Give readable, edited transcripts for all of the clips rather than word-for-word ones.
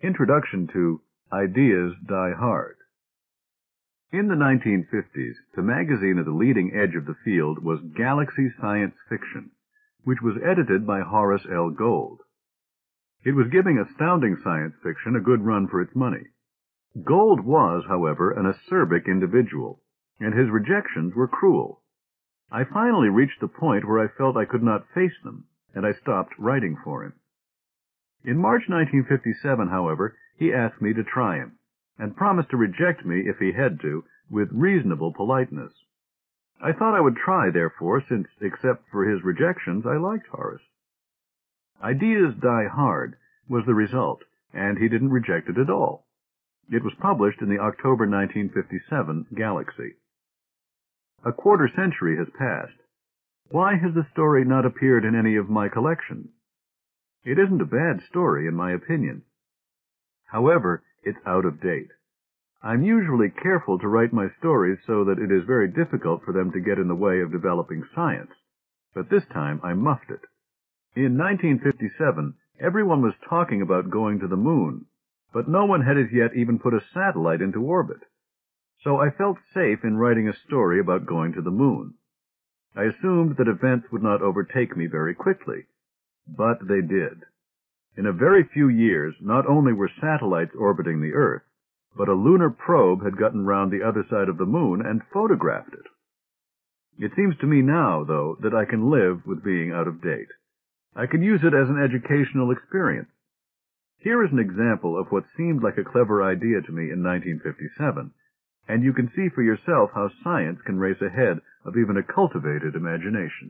Introduction to Ideas Die Hard. In the 1950s, the magazine at the leading edge of the field was Galaxy Science Fiction, which was edited by Horace L. Gold. It was giving astounding science fiction a good run for its money. Gold was, however, an acerbic individual, and his rejections were cruel. I finally reached the point where I felt I could not face them, and I stopped writing for him. In March 1957, however, he asked me to try him, and promised to reject me if he had to, with reasonable politeness. I thought I would try, therefore, since, except for his rejections, I liked Horace. Ideas Die Hard was the result, and he didn't reject it at all. It was published in the October 1957 Galaxy. A quarter century has passed. Why has the story not appeared in any of my collections? It isn't a bad story, in my opinion. However, it's out of date. I'm usually careful to write my stories so that it is very difficult for them to get in the way of developing science, but this time I muffed it. In 1957, everyone was talking about going to the moon, but no one had as yet even put a satellite into orbit. So I felt safe in writing a story about going to the moon. I assumed that events would not overtake me very quickly. But they did. In a very few years, not only were satellites orbiting the Earth, but a lunar probe had gotten round the other side of the moon and photographed it. It seems to me now, though, that I can live with being out of date. I can use it as an educational experience. Here is an example of what seemed like a clever idea to me in 1957, and you can see for yourself how science can race ahead of even a cultivated imagination.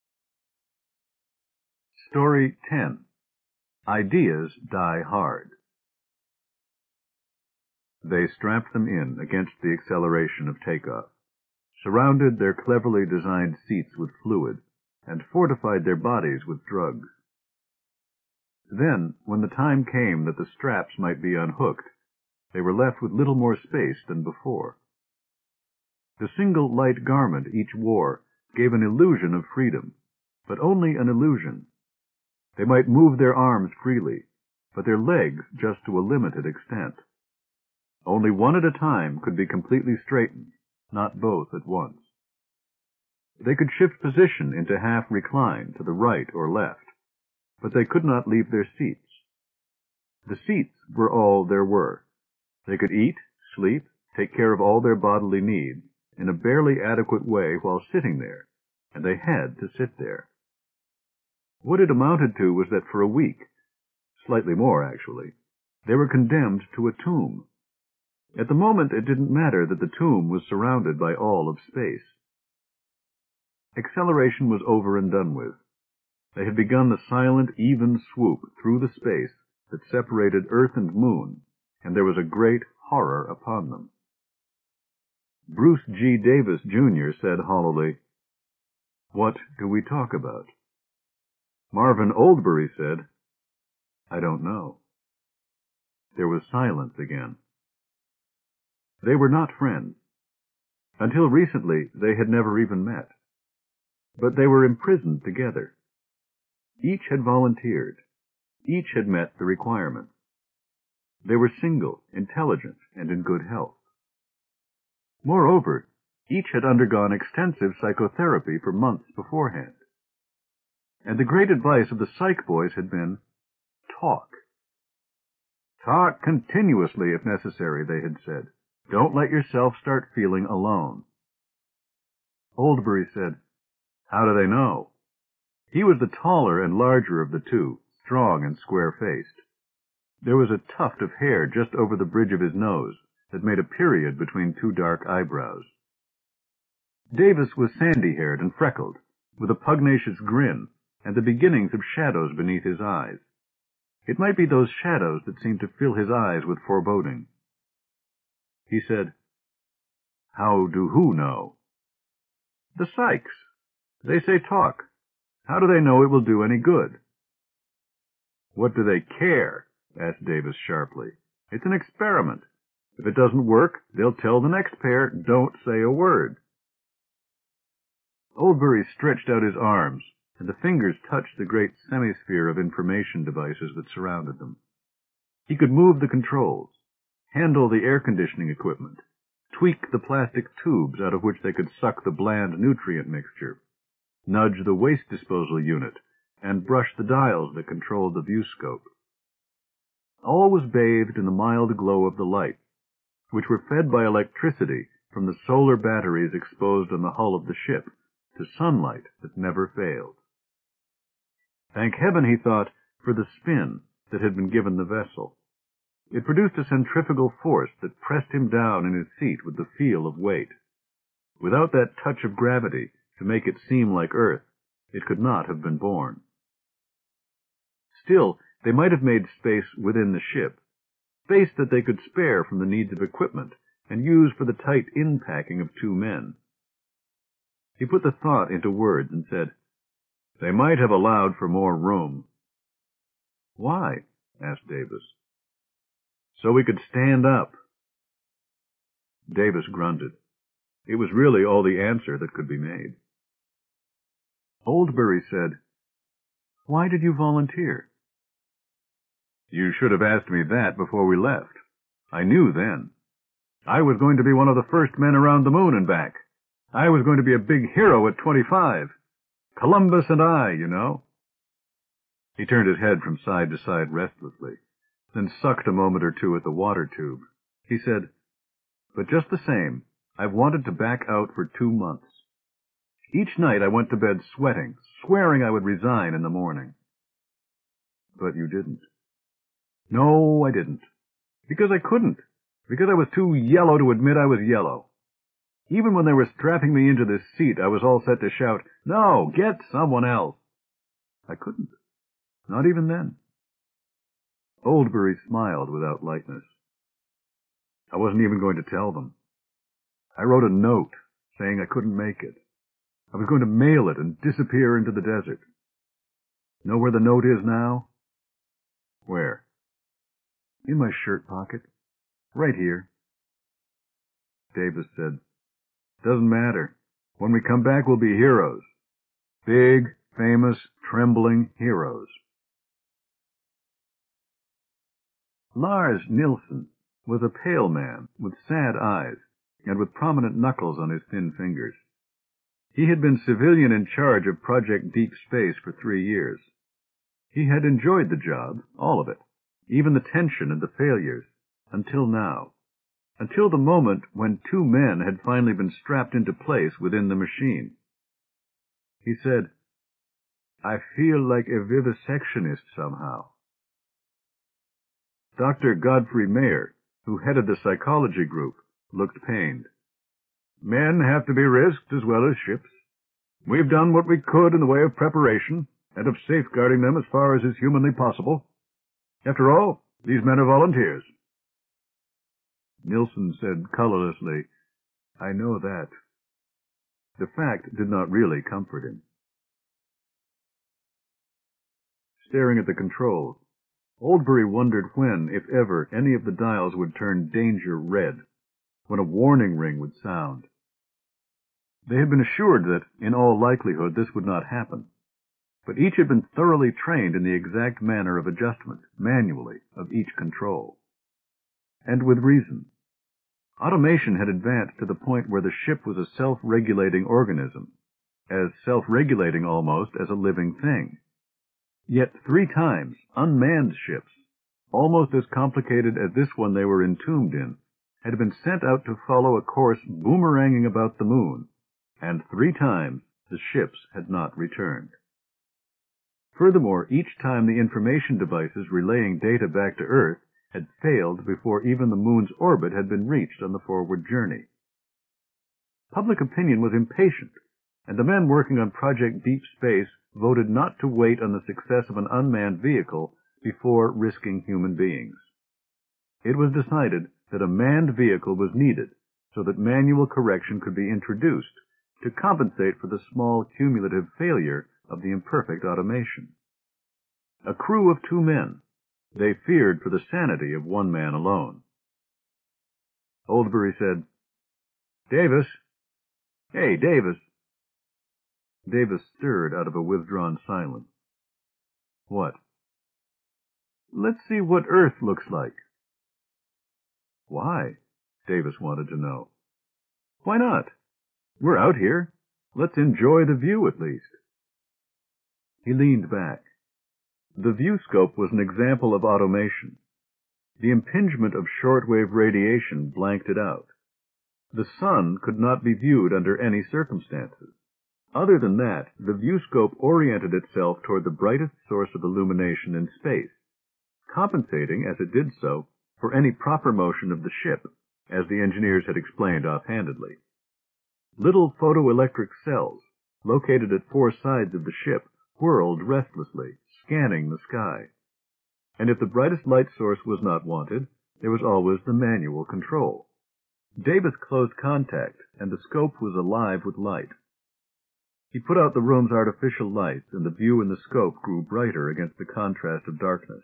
Story 10. Ideas Die Hard. They strapped them in against the acceleration of takeoff, surrounded their cleverly designed seats with fluid, and fortified their bodies with drugs. Then, when the time came that the straps might be unhooked, they were left with little more space than before. The single light garment each wore gave an illusion of freedom, but only an illusion. They might move their arms freely, but their legs just to a limited extent. Only one at a time could be completely straightened, not both at once. They could shift position into half recline to the right or left, but they could not leave their seats. The seats were all there were. They could eat, sleep, take care of all their bodily needs in a barely adequate way while sitting there, and they had to sit there. What it amounted to was that for a week, slightly more actually, they were condemned to a tomb. At the moment it didn't matter that the tomb was surrounded by all of space. Acceleration was over and done with. They had begun the silent, even swoop through the space that separated Earth and Moon, and there was a great horror upon them. Bruce G. Davis, Jr. said hollowly, "What do we talk about?" Marvin Oldbury said, "I don't know." There was silence again. They were not friends. Until recently, they had never even met. But they were imprisoned together. Each had volunteered. Each had met the requirements. They were single, intelligent, and in good health. Moreover, each had undergone extensive psychotherapy for months beforehand. And the great advice of the psych boys had been, talk. Talk continuously if necessary, they had said. Don't let yourself start feeling alone. Oldbury said, "How do they know?" He was the taller and larger of the two, strong and square-faced. There was a tuft of hair just over the bridge of his nose that made a period between two dark eyebrows. Davis was sandy-haired and freckled, with a pugnacious grin and the beginnings of shadows beneath his eyes. It might be those shadows that seemed to fill his eyes with foreboding. He said, "How do who know?" "The psychs. They say talk. How do they know it will do any good?" "What do they care?" asked Davis sharply. "It's an experiment. If it doesn't work, they'll tell the next pair, don't say a word." Oldbury stretched out his arms, and the fingers touched the great semisphere of information devices that surrounded them. He could move the controls, handle the air conditioning equipment, tweak the plastic tubes out of which they could suck the bland nutrient mixture, nudge the waste disposal unit, and brush the dials that controlled the viewscope. All was bathed in the mild glow of the lights, which were fed by electricity from the solar batteries exposed on the hull of the ship to sunlight that never failed. Thank heaven, he thought, for the spin that had been given the vessel. It produced a centrifugal force that pressed him down in his seat with the feel of weight. Without that touch of gravity to make it seem like Earth, it could not have been born. Still, they might have made space within the ship, space that they could spare from the needs of equipment and use for the tight in-packing of 2 men. He put the thought into words and said, "They might have allowed for more room." "Why?" asked Davis. "So we could stand up." Davis grunted. It was really all the answer that could be made. Oldbury said, "Why did you volunteer?" "You should have asked me that before we left. I knew then. I was going to be one of the first men around the moon and back. I was going to be a big hero at 25. Columbus and I, you know." He turned his head from side to side restlessly, then sucked a moment or two at the water tube. He said, "But just the same, I've wanted to back out for 2 months. Each night I went to bed sweating, swearing I would resign in the morning." "But you didn't." "No, I didn't. Because I couldn't. Because I was too yellow to admit I was yellow. Even when they were strapping me into this seat, I was all set to shout, 'No, get someone else.' I couldn't. Not even then." Oldbury smiled without lightness. "I wasn't even going to tell them. I wrote a note saying I couldn't make it. I was going to mail it and disappear into the desert. Know where the note is now?" "Where?" "In my shirt pocket. Right here." Davis said, "Doesn't matter. When we come back, we'll be heroes. Big, famous, trembling heroes." Lars Nilsson was a pale man with sad eyes and with prominent knuckles on his thin fingers. He had been civilian in charge of Project Deep Space for 3 years. He had enjoyed the job, all of it, even the tension and the failures, until now. Until the moment when 2 men had finally been strapped into place within the machine. He said, "I feel like a vivisectionist somehow." Dr. Godfrey Mayer, who headed the psychology group, looked pained. "Men have to be risked as well as ships. We've done what we could in the way of preparation and of safeguarding them as far as is humanly possible. After all, these men are volunteers." Nilsson said colorlessly, "I know that." The fact did not really comfort him. Staring at the controls, Oldbury wondered when, if ever, any of the dials would turn danger red, when a warning ring would sound. They had been assured that, in all likelihood, this would not happen, but each had been thoroughly trained in the exact manner of adjustment, manually, of each control. And with reason. Automation had advanced to the point where the ship was a self-regulating organism, as self-regulating almost as a living thing. Yet 3 times, unmanned ships, almost as complicated as this one they were entombed in, had been sent out to follow a course boomeranging about the moon, and 3 times the ships had not returned. Furthermore, each time the information devices relaying data back to Earth had failed before even the moon's orbit had been reached on the forward journey. Public opinion was impatient, and the men working on Project Deep Space voted not to wait on the success of an unmanned vehicle before risking human beings. It was decided that a manned vehicle was needed so that manual correction could be introduced to compensate for the small cumulative failure of the imperfect automation. A crew of 2 men. They feared for the sanity of 1 man alone. Oldbury said, "Davis. Hey, Davis." Davis stirred out of a withdrawn silence. "What?" Let's see what Earth looks like. Why? Davis wanted to know. Why not? We're out here. Let's enjoy the view at least. He leaned back. The viewscope was an example of automation. The impingement of shortwave radiation blanked it out. The sun could not be viewed under any circumstances. Other than that, the viewscope oriented itself toward the brightest source of illumination in space, compensating, as it did so, for any proper motion of the ship, as the engineers had explained offhandedly. Little photoelectric cells, located at four sides of the ship, whirled restlessly, scanning the sky. And if the brightest light source was not wanted, there was always the manual control. Davis closed contact, and the scope was alive with light. He put out the room's artificial lights, and the view in the scope grew brighter against the contrast of darkness.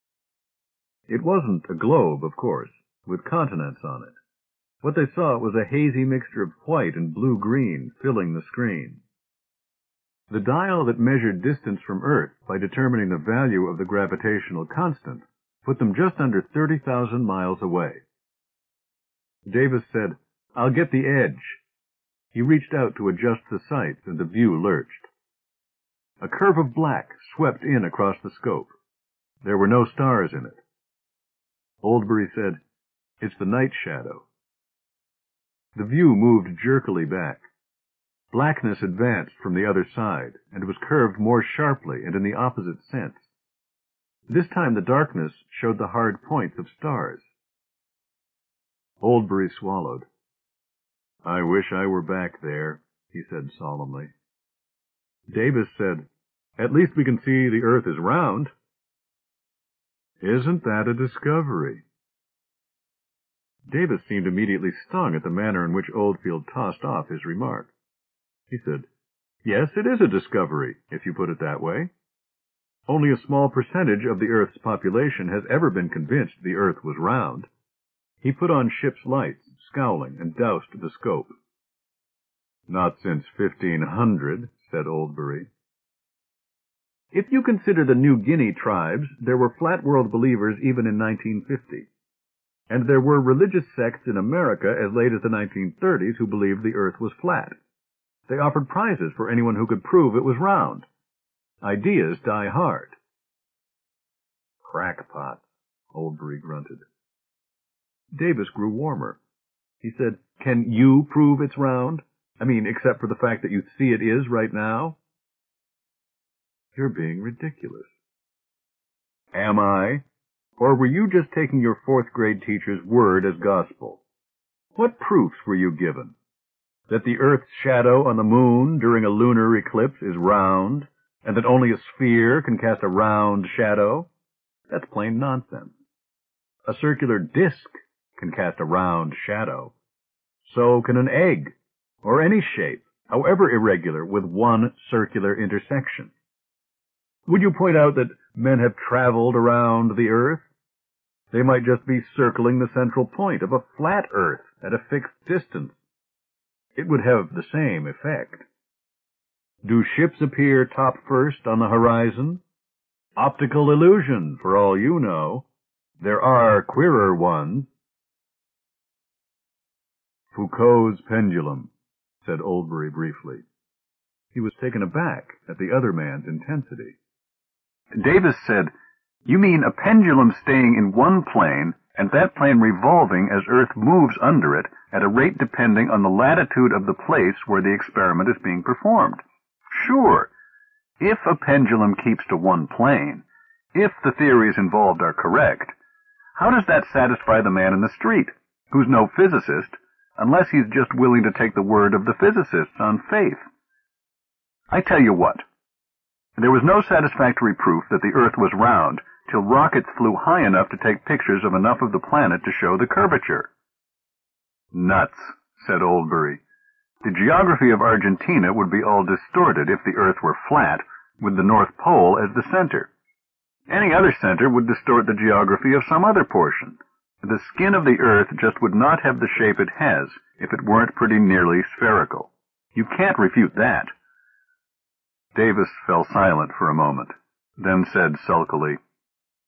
It wasn't a globe, of course, with continents on it. What they saw was a hazy mixture of white and blue-green filling the screen. The dial that measured distance from Earth by determining the value of the gravitational constant put them just under 30,000 miles away. Davis said, "I'll get the edge." He reached out to adjust the sights, and the view lurched. A curve of black swept in across the scope. There were no stars in it. Oldbury said, "It's the night shadow." The view moved jerkily back. Blackness advanced from the other side, and was curved more sharply and in the opposite sense. This time the darkness showed the hard points of stars. Oldbury swallowed. "I wish I were back there," he said solemnly. Davis said, "At least we can see the Earth is round." "Isn't that a discovery?" Davis seemed immediately stung at the manner in which Oldfield tossed off his remark. He said, "Yes, it is a discovery, if you put it that way. Only a small percentage of the Earth's population has ever been convinced the Earth was round." He put on ship's lights, scowling, and doused the scope. "Not since 1500, said Oldbury. "If you consider the New Guinea tribes, there were flat world believers even in 1950. And there were religious sects in America as late as the 1930s who believed the Earth was flat. They offered prizes for anyone who could prove it was round. Ideas die hard." "Crackpots," Oldbury grunted. Davis grew warmer. He said, "Can you prove it's round? I mean, except for the fact that you see it is right now?" "You're being ridiculous." "Am I? Or were you just taking your fourth-grade teacher's word as gospel? What proofs were you given? That the Earth's shadow on the moon during a lunar eclipse is round, and that only a sphere can cast a round shadow? That's plain nonsense. A circular disk can cast a round shadow. So can an egg, or any shape, however irregular, with one circular intersection. Would you point out that men have traveled around the Earth? They might just be circling the central point of a flat Earth at a fixed distance. It would have the same effect. Do ships appear top first on the horizon? Optical illusion, for all you know. There are queerer ones." "Foucault's pendulum," said Oldbury briefly. He was taken aback at the other man's intensity. Davis said, "You mean a pendulum staying in one plane, and that plane revolving as Earth moves under it at a rate depending on the latitude of the place where the experiment is being performed? Sure. If a pendulum keeps to one plane, if the theories involved are correct, how does that satisfy the man in the street, who's no physicist, unless he's just willing to take the word of the physicists on faith? I tell you what. There was no satisfactory proof that the Earth was round till rockets flew high enough to take pictures of enough of the planet to show the curvature." "Nuts," said Oldbury. "The geography of Argentina would be all distorted if the Earth were flat, with the North Pole as the center. Any other center would distort the geography of some other portion. The skin of the Earth just would not have the shape it has if it weren't pretty nearly spherical. You can't refute that." Davis fell silent for a moment, then said sulkily,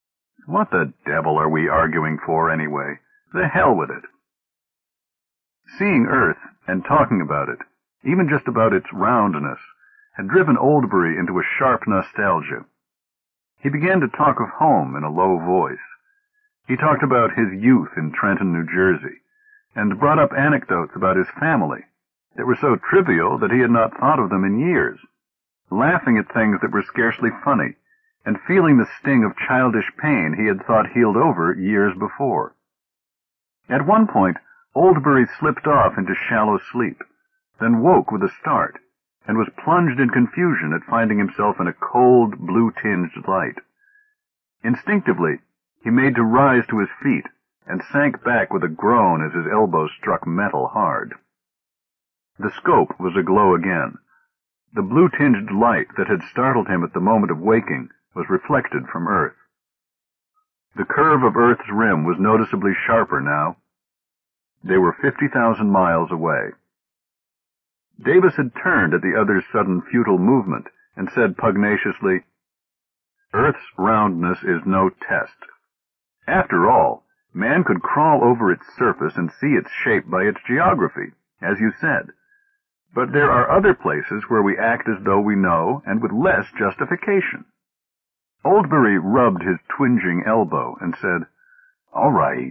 What the devil are we arguing for, anyway? The hell with it. Seeing Earth and talking about it, even just about its roundness, had driven Oldbury into a sharp nostalgia. He began to talk of home in a low voice. He talked about his youth in Trenton, New Jersey, and brought up anecdotes about his family that were so trivial that he had not thought of them in years, laughing at things that were scarcely funny, and feeling the sting of childish pain he had thought healed over years before. At one point, Oldbury slipped off into shallow sleep, then woke with a start, and was plunged in confusion at finding himself in a cold, blue-tinged light. Instinctively, he made to rise to his feet, and sank back with a groan as his elbows struck metal hard. The scope was aglow again. The blue-tinged light that had startled him at the moment of waking was reflected from Earth. The curve of Earth's rim was noticeably sharper now. They were 50,000 miles away. Davis had turned at the other's sudden futile movement and said pugnaciously, "Earth's roundness is no test. After all, man could crawl over its surface and see its shape by its geography, as you said. But there are other places where we act as though we know, and with less justification." Oldbury rubbed his twinging elbow and said, All right.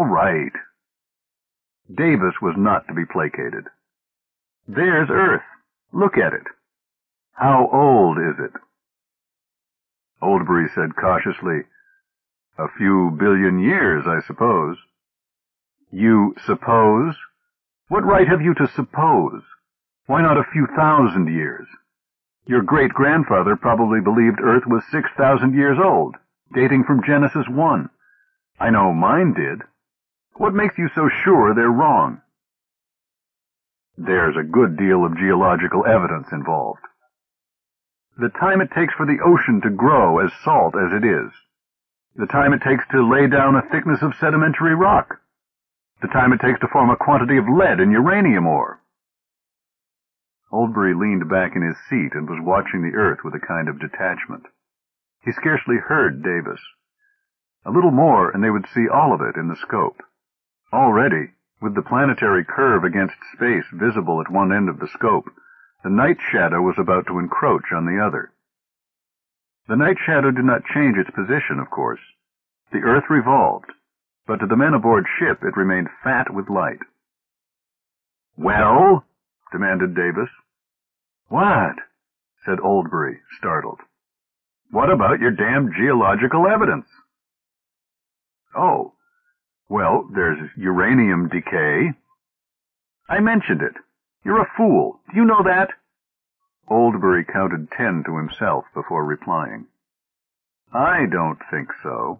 Davis was not to be placated. "There's Earth. Look at it. How old is it?" Oldbury said cautiously, "A few billion years, I suppose." "You suppose? What right have you to suppose? Why not a few thousand years? Your great-grandfather probably believed Earth was 6,000 years old, dating from Genesis 1. I know mine did. What makes you so sure they're wrong?" "There's a good deal of geological evidence involved. The time it takes for the ocean to grow as salt as it is. The time it takes to lay down a thickness of sedimentary rock. The time it takes to form a quantity of lead and uranium ore." Oldbury leaned back in his seat and was watching the Earth with a kind of detachment. He scarcely heard Davis. A little more and they would see all of it in the scope. Already, with the planetary curve against space visible at one end of the scope, the night shadow was about to encroach on the other. The night shadow did not change its position, of course. The Earth revolved, but to the men aboard ship it remained fat with light. "Well?" demanded Davis. "What?" said Oldbury, startled. "What about your damned geological evidence?" "Oh, well, there's uranium decay." "I mentioned it. You're a fool. Do you know that?" Oldbury counted 10 to himself before replying. "I don't think so."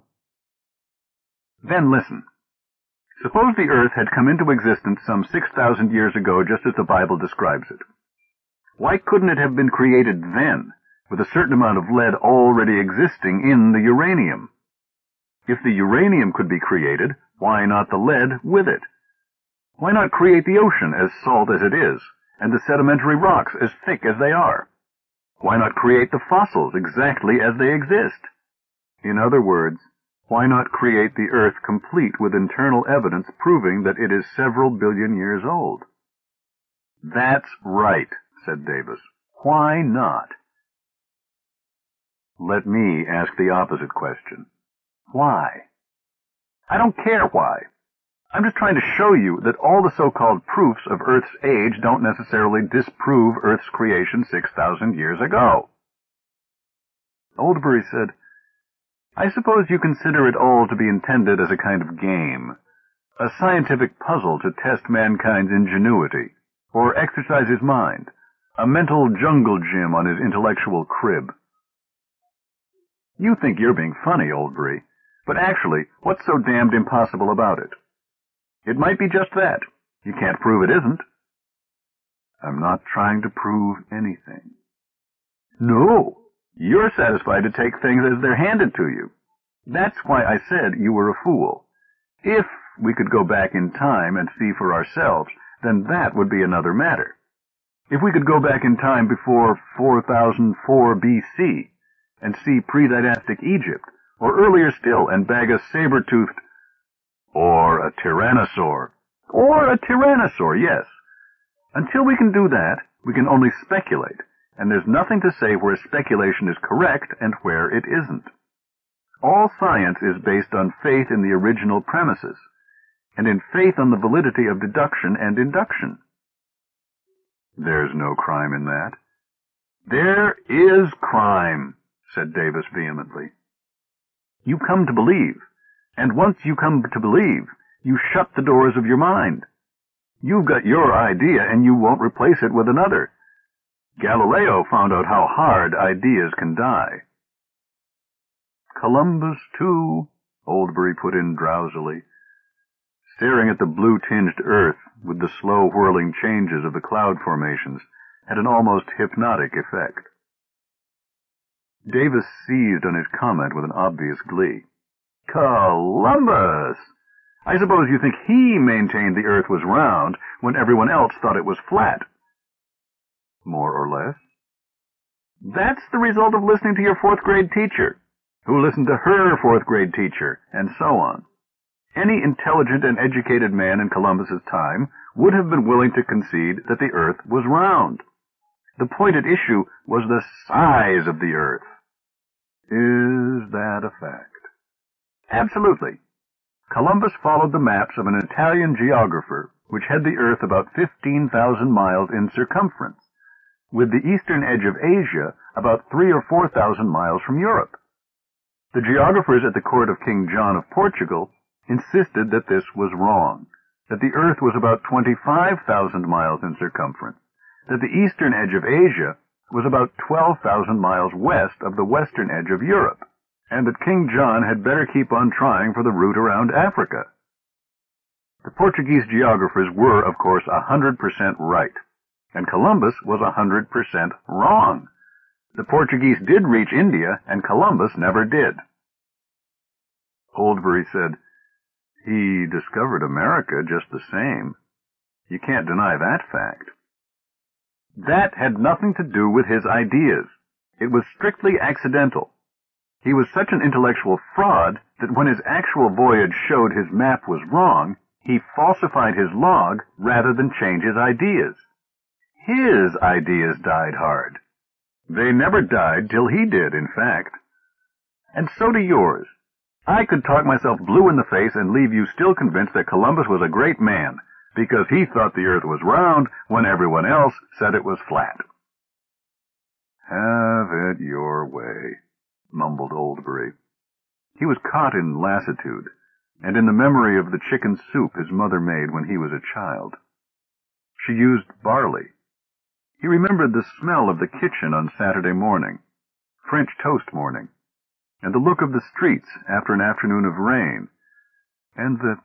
"Then listen. Suppose the Earth had come into existence some 6,000 years ago just as the Bible describes it. Why couldn't it have been created then, with a certain amount of lead already existing in the uranium? If the uranium could be created, why not the lead with it? Why not create the ocean as salt as it is, and the sedimentary rocks as thick as they are? Why not create the fossils exactly as they exist? In other words, why not create the Earth complete with internal evidence proving that it is several billion years old?" "That's right," said Davis. "Why not?" "Let me ask the opposite question. Why?" "I don't care why. I'm just trying to show you that all the so-called proofs of Earth's age don't necessarily disprove Earth's creation 6,000 years ago." Oldbury said, "I suppose you consider it all to be intended as a kind of game, a scientific puzzle to test mankind's ingenuity, or exercise his mind, a mental jungle gym on his intellectual crib." "You think you're being funny, Oldbury, but actually, what's so damned impossible about it? It might be just that. You can't prove it isn't." "I'm not trying to prove anything." "No. You're satisfied to take things as they're handed to you. That's why I said you were a fool. If we could go back in time and see for ourselves, then that would be another matter. If we could go back in time before 4004 B.C. and see pre-dynastic Egypt, or earlier still, and bag a saber-toothed, or a tyrannosaur. Or a tyrannosaur, yes. Until we can do that, we can only speculate, and there's nothing to say where speculation is correct and where it isn't. All science is based on faith in the original premises, and in faith on the validity of deduction and induction. There's no crime in that. There is crime, said Davis vehemently. You come to believe, and once you come to believe, you shut the doors of your mind. You've got your idea, and you won't replace it with another. Galileo found out how hard ideas can die. Columbus, too, Oldbury put in drowsily, staring at the blue-tinged earth with the slow whirling changes of the cloud formations, had an almost hypnotic effect. Davis seized on his comment with an obvious glee. Columbus! I suppose you think he maintained the earth was round when everyone else thought it was flat. More or less. That's the result of listening to your fourth-grade teacher, who listened to her fourth-grade teacher, and so on. Any intelligent and educated man in Columbus's time would have been willing to concede that the earth was round. The point at issue was the size of the earth. Is that a fact? Absolutely. Columbus followed the maps of an Italian geographer which had the earth about 15,000 miles in circumference, with the eastern edge of Asia about 3,000 or 4,000 miles from Europe. The geographers at the court of King John of Portugal insisted that this was wrong, that the earth was about 25,000 miles in circumference, that the eastern edge of Asia was about 12,000 miles west of the western edge of Europe, and that King John had better keep on trying for the route around Africa. The Portuguese geographers were, of course, 100% right, and Columbus was 100% wrong. The Portuguese did reach India, and Columbus never did. Oldbury said, he discovered America just the same. You can't deny that fact. That had nothing to do with his ideas. It was strictly accidental. He was such an intellectual fraud that when his actual voyage showed his map was wrong, he falsified his log rather than change his ideas. His ideas died hard. They never died till he did, in fact. And so do yours. I could talk myself blue in the face and leave you still convinced that Columbus was a great man, because he thought the earth was round when everyone else said it was flat. Have it your way, mumbled Oldbury. He was caught in lassitude, and in the memory of the chicken soup his mother made when he was a child. She used barley. He remembered the smell of the kitchen on Saturday morning, French toast morning, and the look of the streets after an afternoon of rain, and the...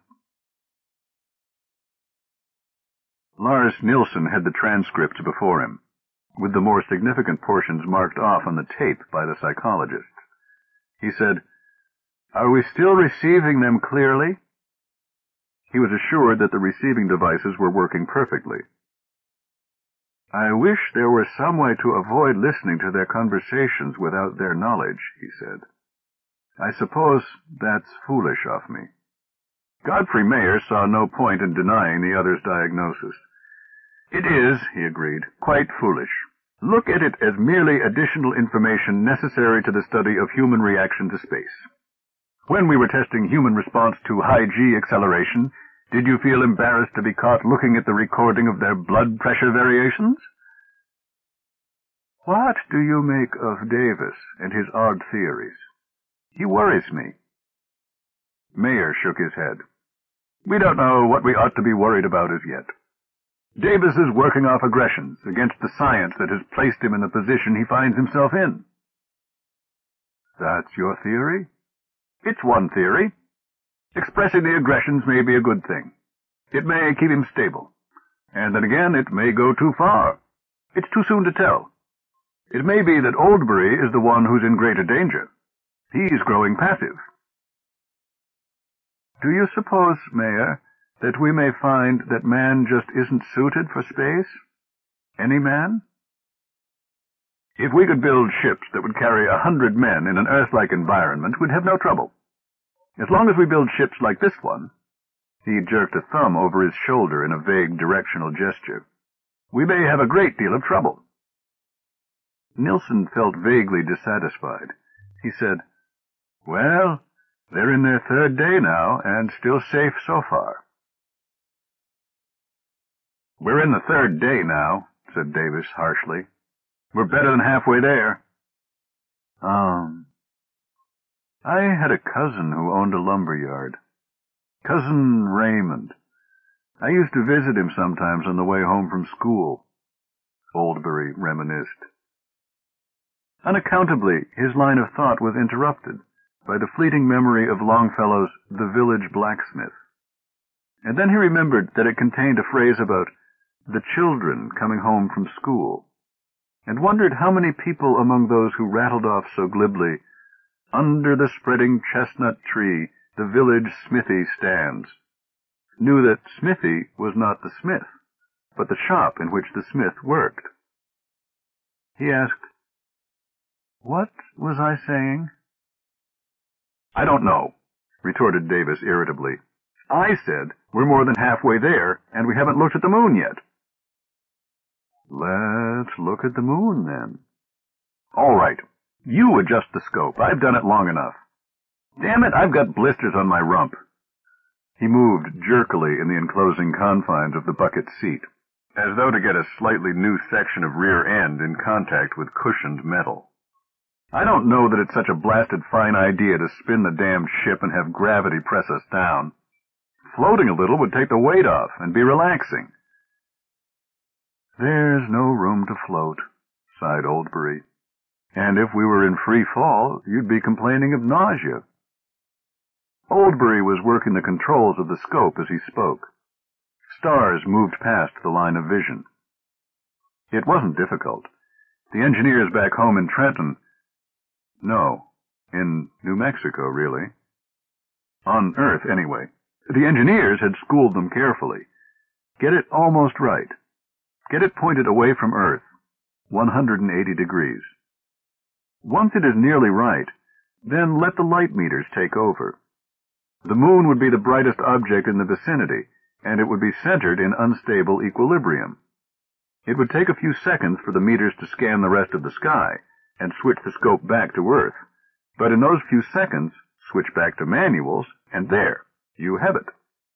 Lars Nilsson had the transcripts before him, with the more significant portions marked off on the tape by the psychologist. He said, "Are we still receiving them clearly?" He was assured that the receiving devices were working perfectly. "I wish there were some way to avoid listening to their conversations without their knowledge," he said. "I suppose that's foolish of me." Godfrey Mayer saw no point in denying the other's diagnosis. "It is," he agreed, "quite foolish. Look at it as merely additional information necessary to the study of human reaction to space. When we were testing human response to high G acceleration, did you feel embarrassed to be caught looking at the recording of their blood pressure variations?" "What do you make of Davis and his odd theories? He worries me." Mayer shook his head. "We don't know what we ought to be worried about as yet. Davis is working off aggressions against the science that has placed him in the position he finds himself in." "That's your theory?" "It's one theory. Expressing the aggressions may be a good thing. It may keep him stable. And then again, it may go too far. It's too soon to tell. It may be that Oldbury is the one who's in greater danger. He's growing passive." "Do you suppose, Mayer, that we may find that man just isn't suited for space? Any man?" If we could build ships that would carry 100 men in an Earth-like environment, we'd have no trouble. As long as we build ships like this one," he jerked a thumb over his shoulder in a vague directional gesture, "we may have a great deal of trouble." Nilsson felt vaguely dissatisfied. He said, "Well, they're in their 3rd day now, and still safe so far." "We're in the 3rd day now," said Davis harshly. "We're better than halfway there." I had a cousin who owned a lumber yard. Cousin Raymond. I used to visit him sometimes on the way home from school," Oldbury reminisced. Unaccountably, his line of thought was interrupted by the fleeting memory of Longfellow's The Village Blacksmith. And then he remembered that it contained a phrase about the children coming home from school, and wondered how many people among those who rattled off so glibly, "Under the spreading chestnut tree, the village smithy stands," knew that smithy was not the smith, but the shop in which the smith worked. He asked, "What was I saying?" "I don't know," retorted Davis irritably. "I said we're more than halfway there, and we haven't looked at the moon yet." "Let's look at the moon, then." "All right. You adjust the scope. I've done it long enough. Damn it, I've got blisters on my rump." He moved jerkily in the enclosing confines of the bucket seat, as though to get a slightly new section of rear end in contact with cushioned metal. "I don't know that it's such a blasted fine idea to spin the damned ship and have gravity press us down. Floating a little would take the weight off and be relaxing." "There's no room to float," sighed Oldbury. "And if we were in free fall, you'd be complaining of nausea." Oldbury was working the controls of the scope as he spoke. Stars moved past the line of vision. It wasn't difficult. The engineers back home in Trenton— no, in New Mexico, really. On Earth, anyway. The engineers had schooled them carefully. Get it almost right. Get it pointed away from Earth, 180 degrees. Once it is nearly right, then let the light meters take over. The moon would be the brightest object in the vicinity, and it would be centered in unstable equilibrium. It would take a few seconds for the meters to scan the rest of the sky and switch the scope back to Earth, but in those few seconds, switch back to manuals, and there, you have it.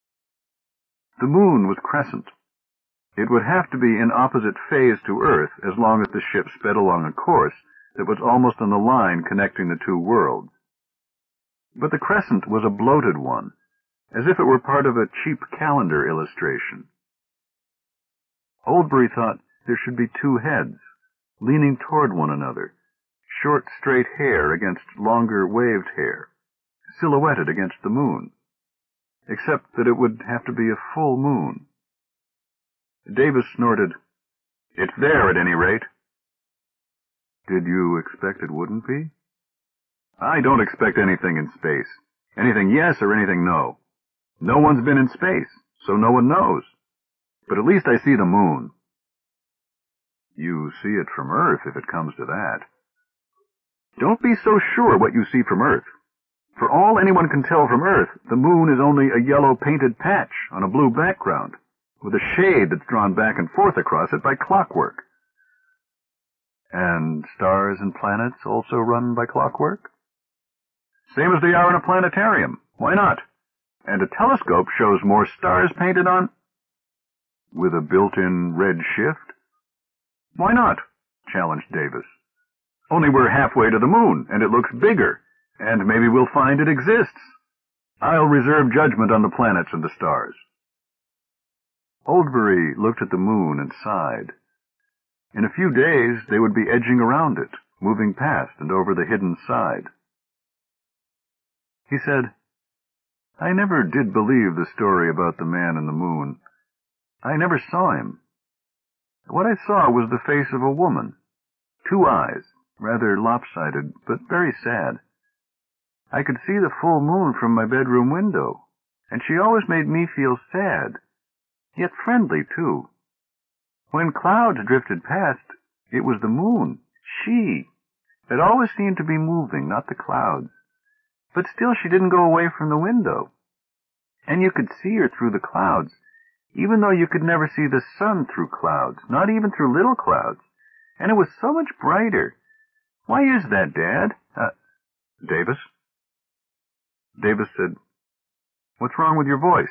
The moon was crescent. It would have to be in opposite phase to Earth as long as the ship sped along a course that was almost on the line connecting the two worlds. But the crescent was a bloated one, as if it were part of a cheap calendar illustration. Oldbury thought there should be two heads, leaning toward one another, short straight hair against longer waved hair, silhouetted against the moon, except that it would have to be a full moon. Davis snorted, "It's there at any rate." "Did you expect it wouldn't be?" "I don't expect anything in space. Anything yes or anything no. No one's been in space, so no one knows. But at least I see the moon." "You see it from Earth, if it comes to that." "Don't be so sure what you see from Earth. For all anyone can tell from Earth, the moon is only a yellow painted patch on a blue background, with a shade that's drawn back and forth across it by clockwork." "And stars and planets also run by clockwork?" "Same as they are in a planetarium. Why not? And a telescope shows more stars painted on—" "With a built-in red shift?" "Why not?" challenged Davis. "Only we're halfway to the moon, and it looks bigger, and maybe we'll find it exists. I'll reserve judgment on the planets and the stars." Oldbury looked at the moon and sighed. In a few days they would be edging around it, moving past and over the hidden side. He said, "I never did believe the story about the man in the moon. I never saw him. What I saw was the face of a woman. 2 eyes, rather lopsided, but very sad. I could see the full moon from my bedroom window, and she always made me feel sad, yet friendly, too. When clouds drifted past, it was the moon. She. It always seemed to be moving, not the clouds. But still she didn't go away from the window. And you could see her through the clouds, even though you could never see the sun through clouds, not even through little clouds. And it was so much brighter. Why is that, Dad? Davis? Davis said, "What's wrong with your voice?"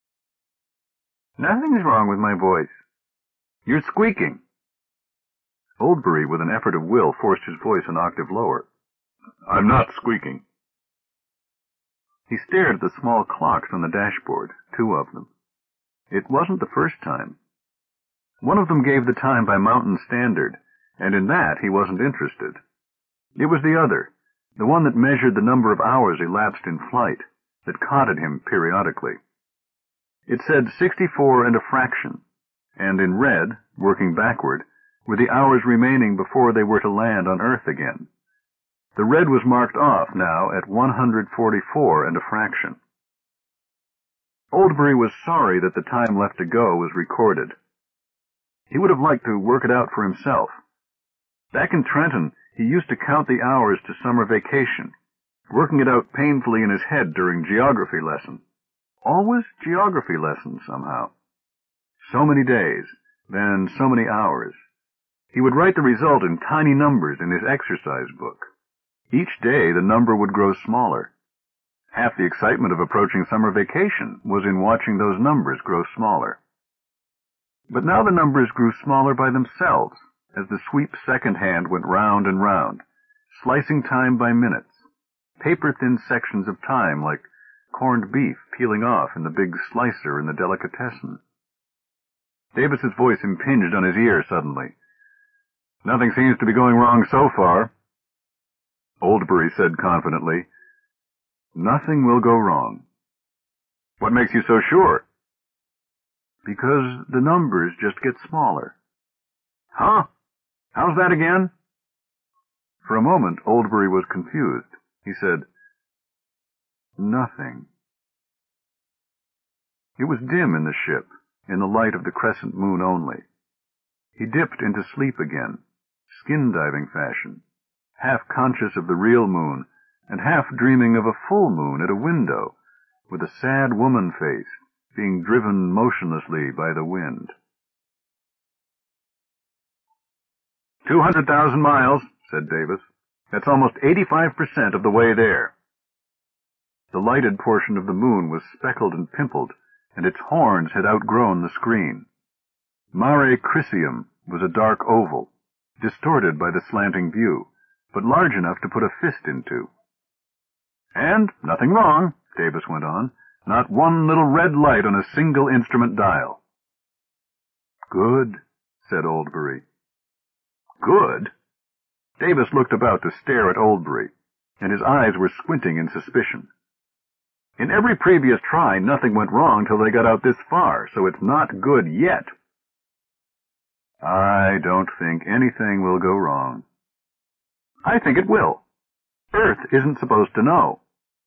"Nothing's wrong with my voice." "You're squeaking." Oldbury, with an effort of will, forced his voice an octave lower. "I'm not squeaking." He stared at the small clocks on the dashboard, 2 of them. It wasn't the first time. One of them gave the time by mountain standard, and in that he wasn't interested. It was the other, the one that measured the number of hours elapsed in flight, that caught at him periodically. It said 64 and a fraction, and in red, working backward, were the hours remaining before they were to land on Earth again. The red was marked off now at 144 and a fraction. Oldbury was sorry that the time left to go was recorded. He would have liked to work it out for himself. Back in Trenton, he used to count the hours to summer vacation, working it out painfully in his head during geography lesson. Always geography lesson somehow. So many days, then so many hours. He would write the result in tiny numbers in his exercise book. Each day the number would grow smaller. Half the excitement of approaching summer vacation was in watching those numbers grow smaller. But now the numbers grew smaller by themselves, as the sweep second hand went round and round, slicing time by minutes, paper-thin sections of time like corned beef peeling off in the big slicer in the delicatessen. Davis's voice impinged on his ear suddenly. "Nothing seems to be going wrong so far." Oldbury said confidently, "Nothing will go wrong." "What makes you so sure?" "Because the numbers just get smaller." "Huh? How's that again?" For a moment, Oldbury was confused. He said, "Nothing." It was dim in the ship, in the light of the crescent moon only. He dipped into sleep again, skin-diving fashion, half conscious of the real moon, and half dreaming of a full moon at a window, with a sad woman face being driven motionlessly by the wind. 200,000 miles, said Davis. That's almost 85% of the way there. The lighted portion of the moon was speckled and pimpled, and its horns had outgrown the screen. Mare Crisium was a dark oval, distorted by the slanting view, but large enough to put a fist into. And nothing wrong, Davis went on. Not one little red light on a single instrument dial. Good, said Oldbury. Good? Davis looked about to stare at Oldbury, and his eyes were squinting in suspicion. In every previous try, nothing went wrong till they got out this far, so it's not good yet. I don't think anything will go wrong. I think it will. Earth isn't supposed to know.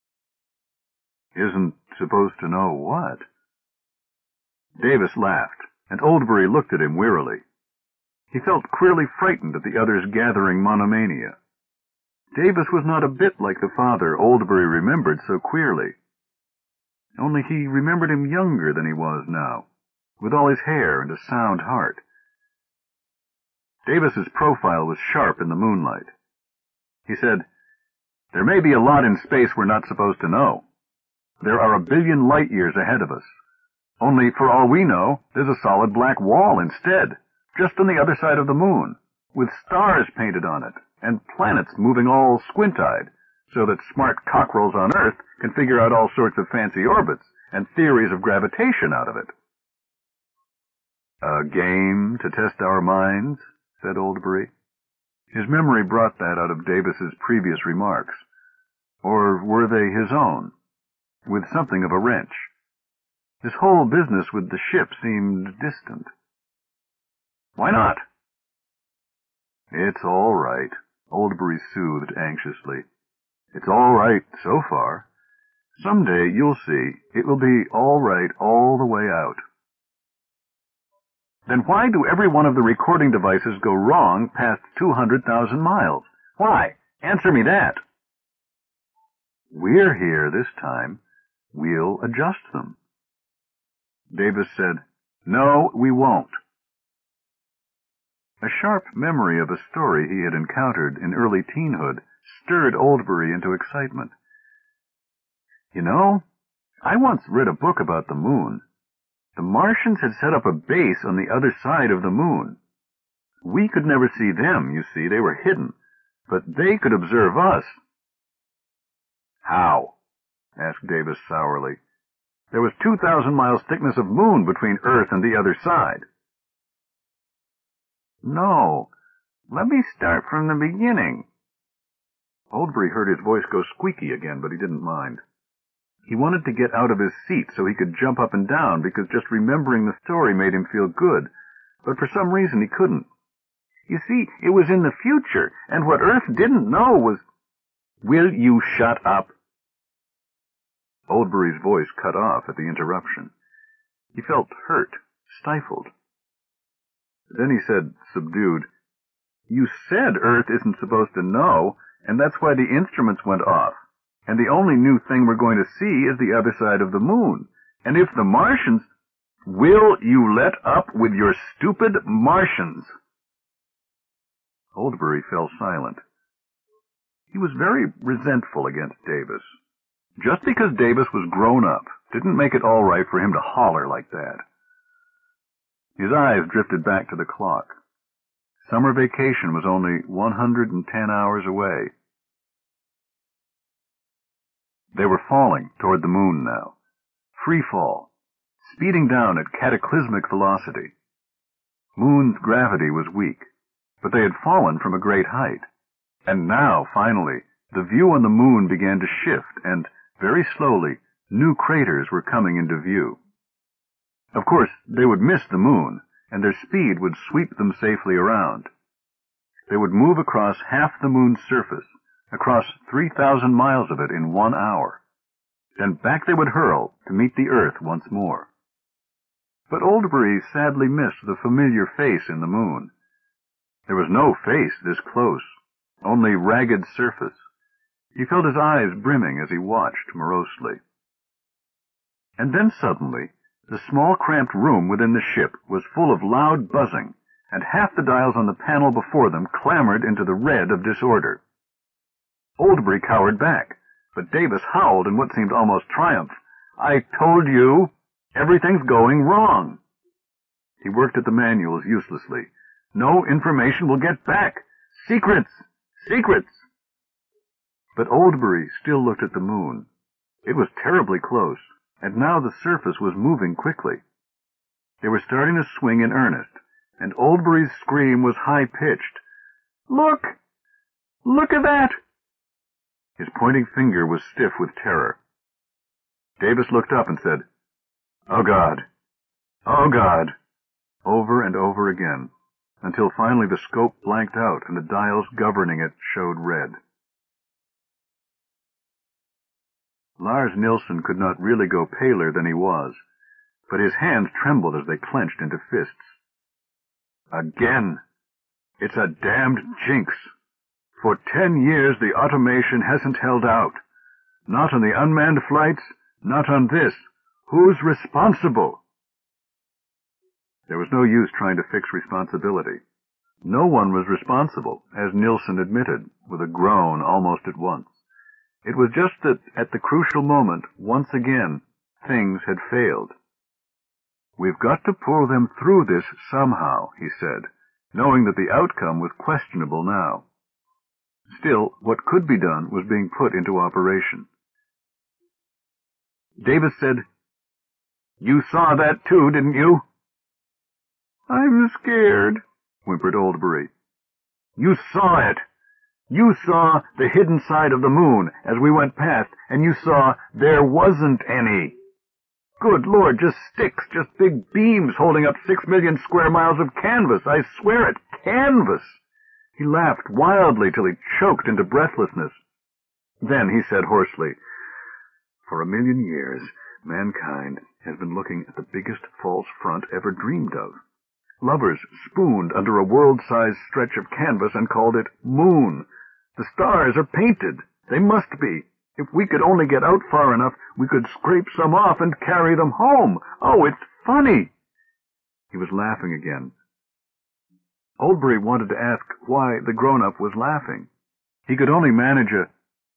Isn't supposed to know what? Davis laughed, and Oldbury looked at him wearily. He felt queerly frightened at the other's gathering monomania. Davis was not a bit like the father Oldbury remembered so queerly. Only he remembered him younger than he was now, with all his hair and a sound heart. Davis's profile was sharp in the moonlight. He said, There may be a lot in space we're not supposed to know. There are 1 billion light years ahead of us. Only, for all we know, there's a solid black wall instead, just on the other side of the moon, with stars painted on it, and planets moving all squint-eyed, so that smart cockerels on Earth can figure out all sorts of fancy orbits and theories of gravitation out of it. A game to test our minds, said Oldbury. His memory brought that out of Davis's previous remarks. Or were they his own? With something of a wrench. This whole business with the ship seemed distant. Why not? It's all right, Oldbury soothed anxiously. It's all right so far. Someday, you'll see, it will be all right all the way out. Then why do every one of the recording devices go wrong past 200,000 miles? Why? Answer me that. We're here this time. We'll adjust them. Davis said, No, we won't. A sharp memory of a story he had encountered in early teenhood stirred Oldbury into excitement. You know, I once read a book about the moon. The Martians had set up a base on the other side of the moon. We could never see them, you see, they were hidden, but they could observe us. How? Asked Davis sourly. There was 2,000 miles thickness of moon between Earth and the other side. No, let me start from the beginning. Oldbury heard his voice go squeaky again, but he didn't mind. He wanted to get out of his seat so he could jump up and down, because just remembering the story made him feel good, but for some reason he couldn't. You see, it was in the future, and what Earth didn't know was... Will you shut up? Oldbury's voice cut off at the interruption. He felt hurt, stifled. Then he said, subdued, You said Earth isn't supposed to know, and that's why the instruments went off. And the only new thing we're going to see is the other side of the moon. And if the Martians... Will you let up with your stupid Martians? Oldbury fell silent. He was very resentful against Davis. Just because Davis was grown up didn't make it all right for him to holler like that. His eyes drifted back to the clock. Summer vacation was only 110 hours away. They were falling toward the moon now. Free fall, speeding down at cataclysmic velocity. Moon's gravity was weak, but they had fallen from a great height. And now, finally, the view on the moon began to shift, and, very slowly, new craters were coming into view. Of course, they would miss the moon, and their speed would sweep them safely around. They would move across half the moon's surface, across 3,000 miles of it in 1 hour. Then back they would hurl to meet the Earth once more. But Oldbury sadly missed the familiar face in the moon. There was no face this close, only ragged surface. He felt his eyes brimming as he watched morosely. And then suddenly, the small cramped room within the ship was full of loud buzzing, and half the dials on the panel before them clamored into the red of disorder. Oldbury cowered back, but Davis howled in what seemed almost triumph. I told you, everything's going wrong. He worked at the manuals uselessly. No information will get back. Secrets! Secrets! But Oldbury still looked at the moon. It was terribly close, and now the surface was moving quickly. They were starting to swing in earnest, and Oldbury's scream was high-pitched. Look! Look at that! His pointing finger was stiff with terror. Davis looked up and said, Oh, God! Oh, God! Over and over again, until finally the scope blanked out and the dials governing it showed red. Lars Nilsson could not really go paler than he was, but his hands trembled as they clenched into fists. Again! It's a damned jinx! For 10 years the automation hasn't held out. Not on the unmanned flights, not on this. Who's responsible? There was no use trying to fix responsibility. No one was responsible, as Nilsson admitted, with a groan almost at once. It was just that, at the crucial moment, once again, things had failed. We've got to pull them through this somehow, he said, knowing that the outcome was questionable now. Still, what could be done was being put into operation. Davis said, You saw that too, didn't you? I'm scared, whimpered Oldbury. You saw it. You saw the hidden side of the moon as we went past, and you saw there wasn't any. Good Lord, just sticks, just big beams holding up 6 million square miles of canvas. I swear it, canvas. He laughed wildly till he choked into breathlessness. Then he said hoarsely, For 1,000,000 years, mankind has been looking at the biggest false front ever dreamed of. Lovers spooned under a world-sized stretch of canvas and called it moon. The stars are painted. They must be. If we could only get out far enough, we could scrape some off and carry them home. Oh, it's funny. He was laughing again. Oldbury wanted to ask why the grown-up was laughing. He could only manage a,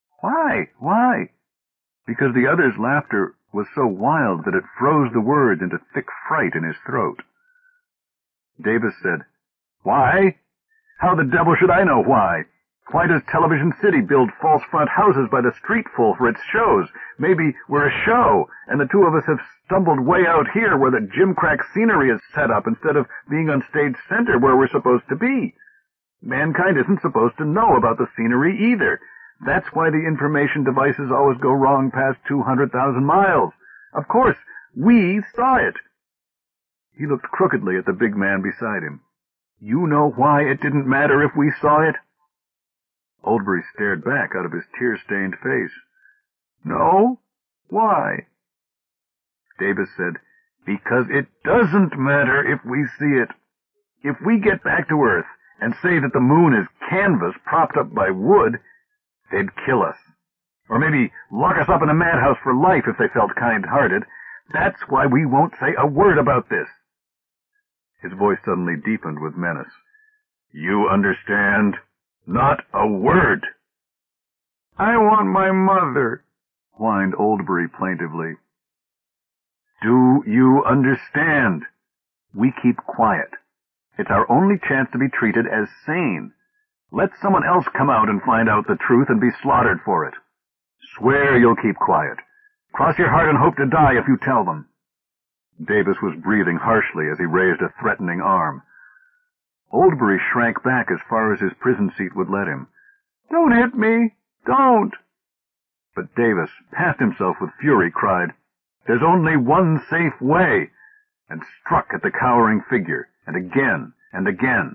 Why? Because the other's laughter was so wild that it froze the words into thick fright in his throat. Davis said, Why? How the devil should I know why? Why does Television City build false front houses by the streetful for its shows? Maybe we're a show, and the two of us have stumbled way out here where the gimcrack scenery is set up instead of being on stage center where we're supposed to be. Mankind isn't supposed to know about the scenery either. That's why the information devices always go wrong past 200,000 miles. Of course, we saw it. He looked crookedly at the big man beside him. You know why it didn't matter if we saw it? Oldbury stared back out of his tear-stained face. No? Why? Davis said, Because it doesn't matter if we see it. If we get back to Earth and say that the moon is canvas propped up by wood, they'd kill us. Or maybe lock us up in a madhouse for life if they felt kind-hearted. That's why we won't say a word about this. His voice suddenly deepened with menace. You understand? Not a word. I want my mother, whined Oldbury plaintively. Do you understand? We keep quiet. It's our only chance to be treated as sane. Let someone else come out and find out the truth and be slaughtered for it. Swear you'll keep quiet. Cross your heart and hope to die if you tell them. Davis was breathing harshly as he raised a threatening arm. Oldbury shrank back as far as his prison seat would let him. Don't hit me! Don't! But Davis, past himself with fury, cried, There's only one safe way, and struck at the cowering figure, and again and again.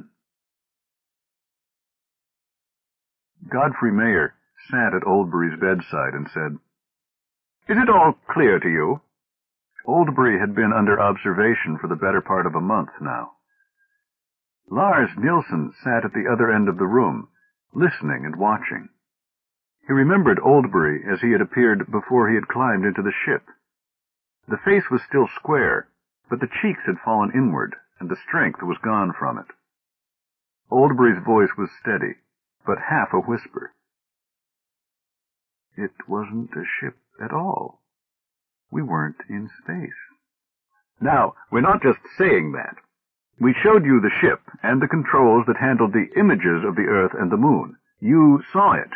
Godfrey Mayer sat at Oldbury's bedside and said, Is it all clear to you? Oldbury had been under observation for the better part of a month now. Lars Nilsson sat at the other end of the room, listening and watching. He remembered Oldbury as he had appeared before he had climbed into the ship. The face was still square, but the cheeks had fallen inward, and the strength was gone from it. Oldbury's voice was steady, but half a whisper. It wasn't a ship at all. We weren't in space. Now, we're not just saying that. We showed you the ship and the controls that handled the images of the Earth and the Moon. You saw it.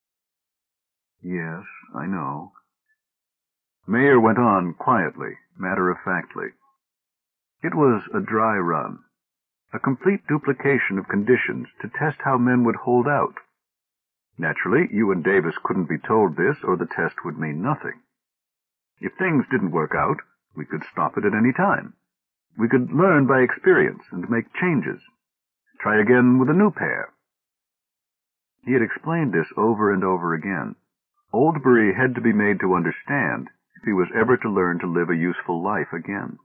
Yes, I know. Mayer went on quietly, matter-of-factly. It was a dry run, a complete duplication of conditions to test how men would hold out. Naturally, you and Davis couldn't be told this, or the test would mean nothing. If things didn't work out, we could stop it at any time. We could learn by experience and make changes. Try again with a new pair. He had explained this over and over again. Oldbury had to be made to understand if he was ever to learn to live a useful life again.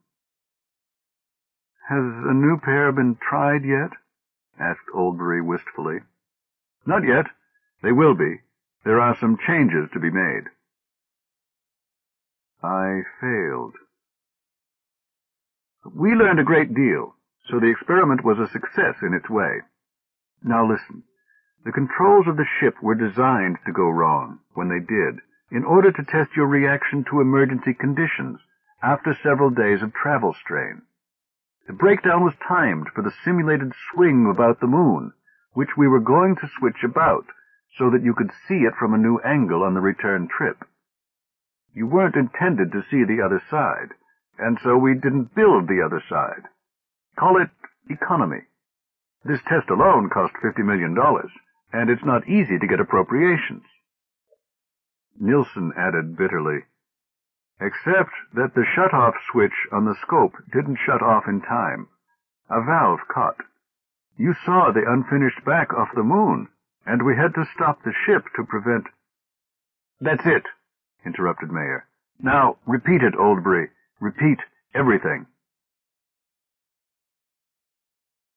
Has a new pair been tried yet? Asked Oldbury wistfully. Not yet. They will be. There are some changes to be made. I failed. We learned a great deal, so the experiment was a success in its way. Now listen. The controls of the ship were designed to go wrong when they did, in order to test your reaction to emergency conditions after several days of travel strain. The breakdown was timed for the simulated swing about the moon, which we were going to switch about so that you could see it from a new angle on the return trip. You weren't intended to see the other side, and so we didn't build the other side. Call it economy. This test alone cost $50 million, and it's not easy to get appropriations. Nilsson added bitterly, except that the shut-off switch on the scope didn't shut off in time. A valve caught. You saw the unfinished back off the moon, and we had to stop the ship to prevent— That's it, interrupted Mayer. Now, repeat it, Oldbury. Repeat everything.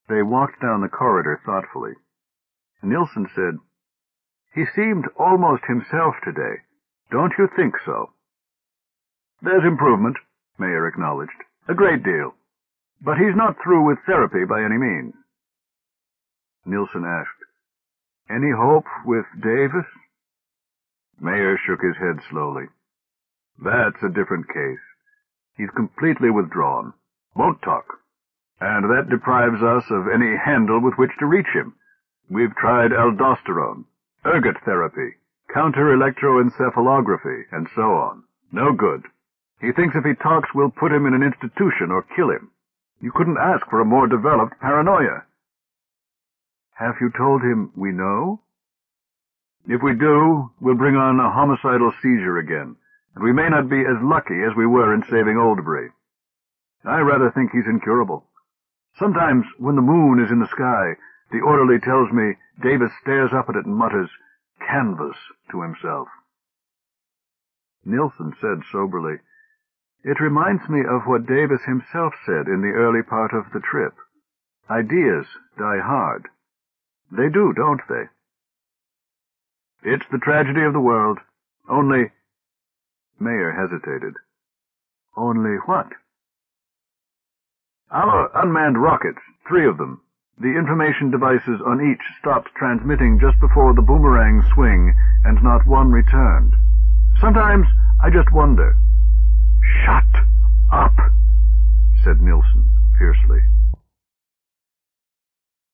They walked down the corridor thoughtfully. Nilsson said, "He seemed almost himself today. Don't you think so?" "There's improvement," Mayer acknowledged. "A great deal. But he's not through with therapy by any means." Nilsson asked, "Any hope with Davis?" Mayer shook his head slowly. "That's a different case. He's completely withdrawn. Won't talk. And that deprives us of any handle with which to reach him. We've tried aldosterone, ergot therapy, counter-electroencephalography, and so on. No good. He thinks if he talks we'll put him in an institution or kill him. You couldn't ask for a more developed paranoia." "Have you told him we know?" "If we do, we'll bring on a homicidal seizure again, and we may not be as lucky as we were in saving Oldbury. I rather think he's incurable. Sometimes, when the moon is in the sky, the orderly tells me Davis stares up at it and mutters, 'Canvas,' to himself." Nilsson said soberly, "It reminds me of what Davis himself said in the early part of the trip. Ideas die hard. They do, don't they?" "It's the tragedy of the world. Only—" Mayer hesitated. "Only what?" "Our unmanned rockets, 3 of them. The information devices on each stopped transmitting just before the boomerang swing, and not one returned. Sometimes I just wonder." "Shut up," said Nilsson fiercely.